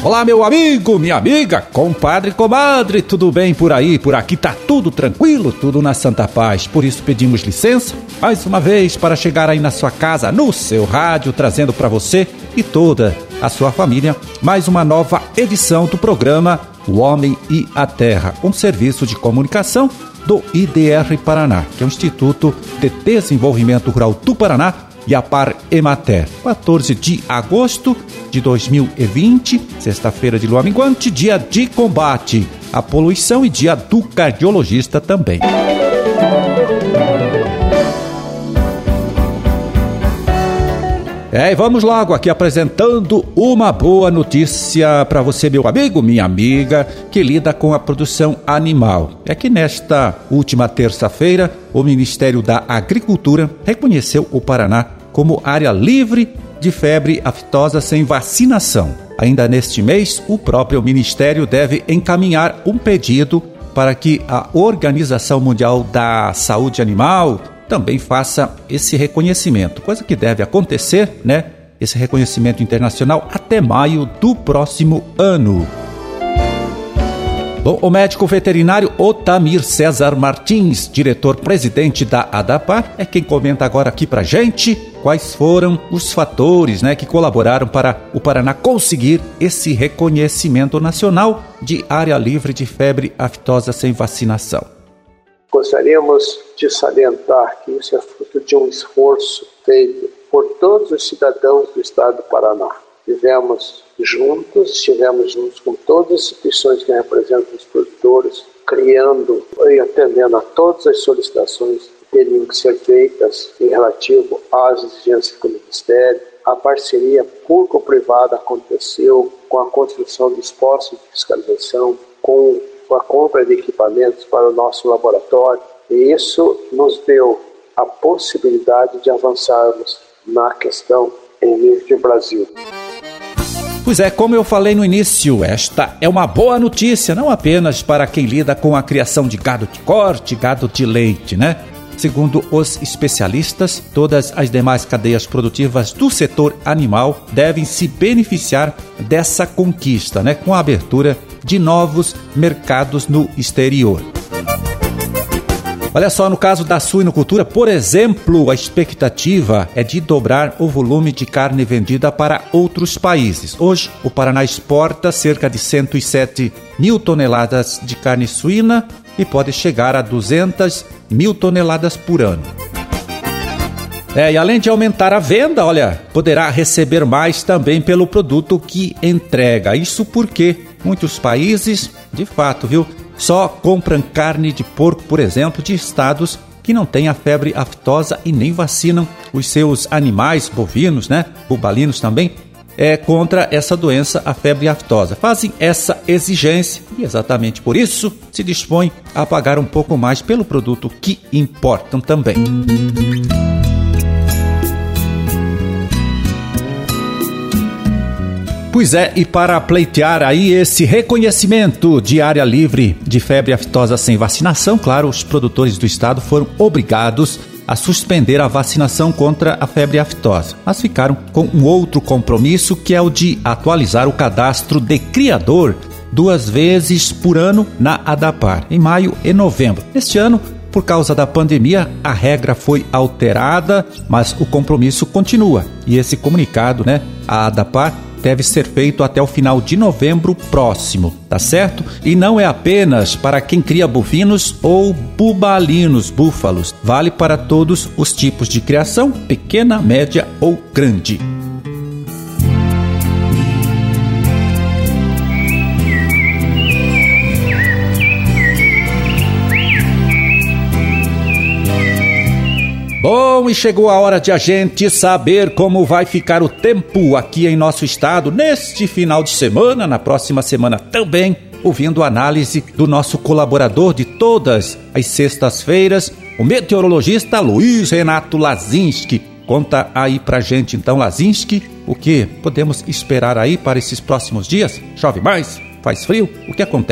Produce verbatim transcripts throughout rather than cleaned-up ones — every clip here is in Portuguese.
Olá, meu amigo, minha amiga, compadre, comadre, tudo bem por aí? Por aqui tá tudo tranquilo, tudo na santa paz. Por isso pedimos licença, mais uma vez, para chegar aí na sua casa, no seu rádio, trazendo para você e toda a sua família mais uma nova edição do programa O Homem e a Terra, um serviço de comunicação do I D R Paraná, que é o Instituto de Desenvolvimento Rural do Paraná, e a Par Emater. quatorze de agosto de dois mil e vinte, sexta-feira de lua minguante, dia de combate à poluição e dia do cardiologista também. É, e vamos logo aqui apresentando uma boa notícia para você, meu amigo, minha amiga, que lida com a produção animal. É que nesta última terça-feira, o Ministério da Agricultura reconheceu o Paraná como área livre de febre aftosa sem vacinação. Ainda neste mês, o próprio Ministério deve encaminhar um pedido para que a Organização Mundial da Saúde Animal também faça esse reconhecimento, coisa que deve acontecer, né? Esse reconhecimento internacional até maio do próximo ano. Bom, o médico veterinário Otamir César Martins, diretor-presidente da ADAPAR, é quem comenta agora aqui pra gente quais foram os fatores, né, que colaboraram para o Paraná conseguir esse reconhecimento nacional de área livre de febre aftosa sem vacinação. Gostaríamos de salientar que isso é fruto de um esforço feito por todos os cidadãos do estado do Paraná. Vivemos juntos, estivemos juntos com todas as instituições que representam os produtores, criando e atendendo a todas as solicitações que teriam que ser feitas em relativo às exigências do Ministério. A parceria público-privada aconteceu com a construção dos postos de fiscalização, com a compra de equipamentos para o nosso laboratório, e isso nos deu a possibilidade de avançarmos na questão em nível de Brasil. Pois é, como eu falei no início, esta é uma boa notícia, não apenas para quem lida com a criação de gado de corte, gado de leite, né? Segundo os especialistas, todas as demais cadeias produtivas do setor animal devem se beneficiar dessa conquista, né? Com a abertura de novos mercados no exterior. Olha só, no caso da suinocultura, por exemplo, a expectativa é de dobrar o volume de carne vendida para outros países. Hoje, o Paraná exporta cerca de cento e sete mil toneladas de carne suína e pode chegar a duzentas mil toneladas por ano. É, e além de aumentar a venda, olha, poderá receber mais também pelo produto que entrega. Isso porque muitos países, de fato, viu, só compram carne de porco, por exemplo, de estados que não têm a febre aftosa e nem vacinam os seus animais bovinos, né, bubalinos também, é contra essa doença, a febre aftosa. Fazem essa exigência e exatamente por isso se dispõem a pagar um pouco mais pelo produto que importam também. Pois é, e para pleitear aí esse reconhecimento de área livre de febre aftosa sem vacinação, claro, os produtores do estado foram obrigados a suspender a vacinação contra a febre aftosa, mas ficaram com um outro compromisso, que é o de atualizar o cadastro de criador duas vezes por ano na ADAPAR, em maio e novembro. Este ano, por causa da pandemia, a regra foi alterada, mas o compromisso continua. E esse comunicado, né, a ADAPAR deve ser feito até o final de novembro próximo, tá certo? E não é apenas para quem cria bovinos ou bubalinos, búfalos. Vale para todos os tipos de criação, pequena, média ou grande. Bom, e chegou a hora de a gente saber como vai ficar o tempo aqui em nosso estado neste final de semana, na próxima semana também, ouvindo a análise do nosso colaborador de todas as sextas-feiras, o meteorologista Luiz Renato Lazinski. Conta aí pra gente então, Lazinski, o que podemos esperar aí para esses próximos dias? Chove mais? Faz frio? O que acontece?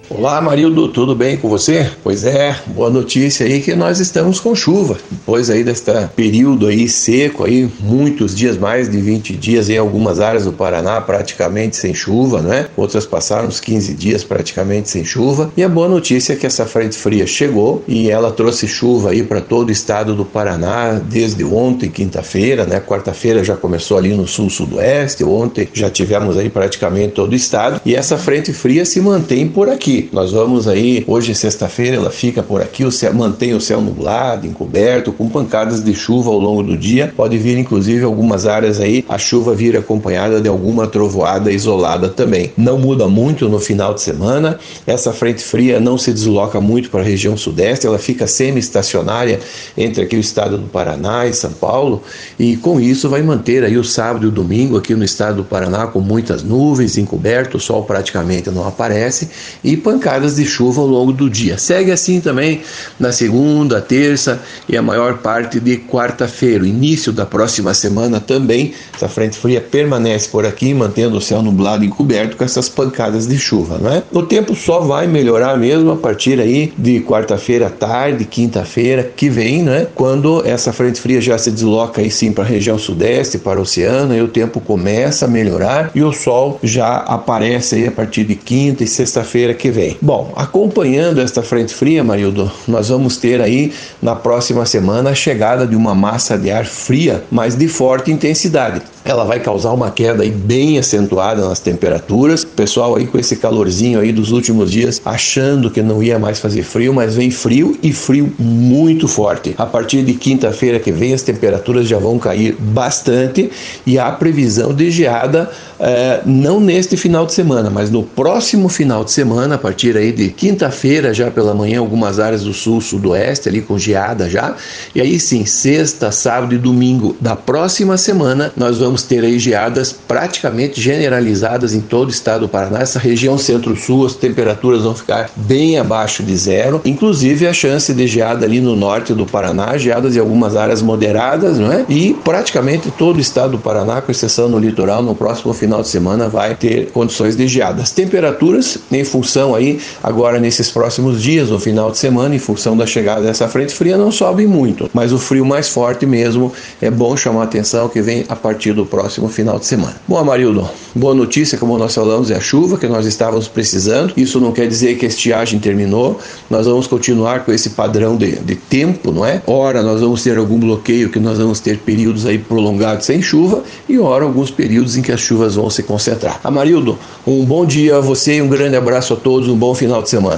Olá, Marildo, tudo bem com você? Pois é, boa notícia aí que nós estamos com chuva. Depois aí deste período aí seco aí, muitos dias, mais de vinte dias em algumas áreas do Paraná praticamente sem chuva, né? Outras passaram uns quinze dias praticamente sem chuva. E a boa notícia é que essa frente fria chegou e ela trouxe chuva aí para todo o estado do Paraná desde ontem, quinta-feira, né? Quarta-feira já começou ali no sul-sudoeste, ontem já tivemos aí praticamente todo o estado e essa frente fria se mantém por aqui. Nós vamos aí, hoje sexta-feira, ela fica por aqui, o céu, mantém o céu nublado, encoberto, com pancadas de chuva ao longo do dia. Pode vir, inclusive, algumas áreas aí, a chuva vir acompanhada de alguma trovoada isolada também. Não muda muito no final de semana, essa frente fria não se desloca muito para a região sudeste, ela fica semi-estacionária entre aqui o estado do Paraná e São Paulo, e com isso vai manter aí o sábado e o domingo aqui no estado do Paraná com muitas nuvens, encoberto, o sol praticamente não aparece, e pancadas de chuva ao longo do dia. Segue assim também na segunda, terça e a maior parte de quarta-feira. O início da próxima semana também, essa frente fria permanece por aqui, mantendo o céu nublado e encoberto com essas pancadas de chuva, não é? O tempo só vai melhorar mesmo a partir aí de quarta-feira à tarde, quinta-feira que vem, né? Quando essa frente fria já se desloca aí sim para a região sudeste, para o oceano, e o tempo começa a melhorar e o sol já aparece aí a partir de quinta e sexta-feira que vem. Bom, acompanhando esta frente fria, Marildo, nós vamos ter aí na próxima semana a chegada de uma massa de ar fria, mas de forte intensidade. Ela vai causar uma queda aí bem acentuada nas temperaturas. O pessoal aí com esse calorzinho aí dos últimos dias achando que não ia mais fazer frio, mas vem frio e frio muito forte. A partir de quinta-feira que vem as temperaturas já vão cair bastante e há previsão de geada eh, não neste final de semana, mas no próximo final de semana, a partir aí de quinta-feira já pela manhã, algumas áreas do sul, sudoeste ali com geada já. E aí sim, sexta, sábado e domingo da próxima semana nós vamos ter aí geadas praticamente generalizadas em todo o estado do Paraná. Essa região centro-sul, as temperaturas vão ficar bem abaixo de zero, inclusive a chance de geada ali no norte do Paraná, geadas em algumas áreas moderadas, não é? E praticamente todo o estado do Paraná, com exceção no litoral, no próximo final de semana vai ter condições de geada. As temperaturas, em função aí, agora nesses próximos dias, no final de semana, em função da chegada dessa frente fria, não sobem muito, mas o frio mais forte mesmo é bom chamar a atenção que vem a partir do próximo final de semana. Bom, Amarildo, boa notícia, como nós falamos, é a chuva que nós estávamos precisando. Isso não quer dizer que a estiagem terminou, nós vamos continuar com esse padrão de, de tempo, não é? Ora nós vamos ter algum bloqueio, que nós vamos ter períodos aí prolongados sem chuva, e ora alguns períodos em que as chuvas vão se concentrar. Amarildo, um bom dia a você e um grande abraço a todos, um bom final de semana.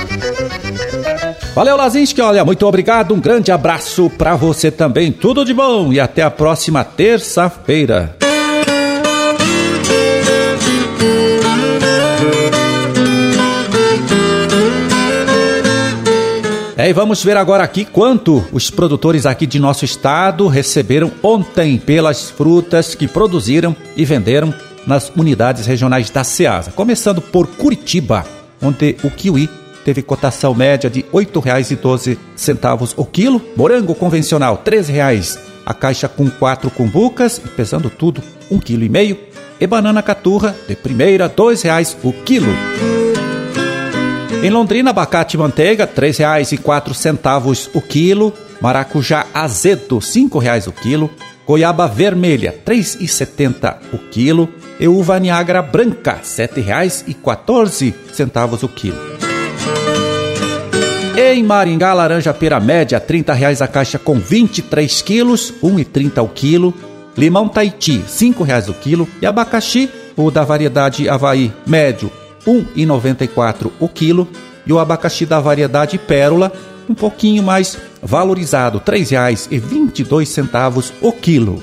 Valeu, Lazinski, olha, muito obrigado, um grande abraço pra você também, tudo de bom e até a próxima terça-feira. É, e vamos ver agora aqui quanto os produtores aqui de nosso estado receberam ontem pelas frutas que produziram e venderam nas unidades regionais da Ceasa. Começando por Curitiba, onde o kiwi teve cotação média de oito reais e doze centavos o quilo, morango convencional treze reais a caixa com quatro cumbucas, pesando tudo um quilo e meio, e banana caturra de primeira dois reais o quilo. Em Londrina, abacate manteiga três reais e quatro centavos o quilo, maracujá azedo cinco reais o quilo, goiaba vermelha três reais e setenta centavos o quilo e uva Niagara branca sete reais e quatorze centavos o quilo. Em Maringá, laranja pera média trinta reais a caixa com vinte e três quilos, um real e trinta centavos o quilo, limão Tahiti cinco reais o quilo e abacaxi, o da variedade Havaí médio um real e noventa e quatro centavos o quilo e o abacaxi da variedade Pérola um pouquinho mais valorizado, três reais e vinte e dois centavos o quilo.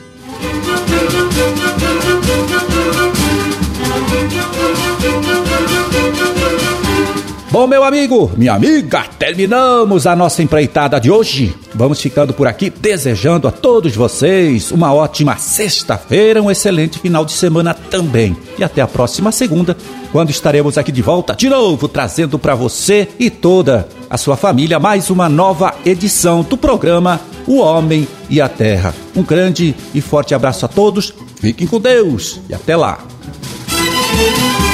Bom, meu amigo, minha amiga, terminamos a nossa empreitada de hoje. Vamos ficando por aqui, desejando a todos vocês uma ótima sexta-feira, um excelente final de semana também. E até a próxima segunda, quando estaremos aqui de volta, de novo, trazendo para você e toda a sua família mais uma nova edição do programa O Homem e a Terra. Um grande e forte abraço a todos, fiquem com Deus e até lá.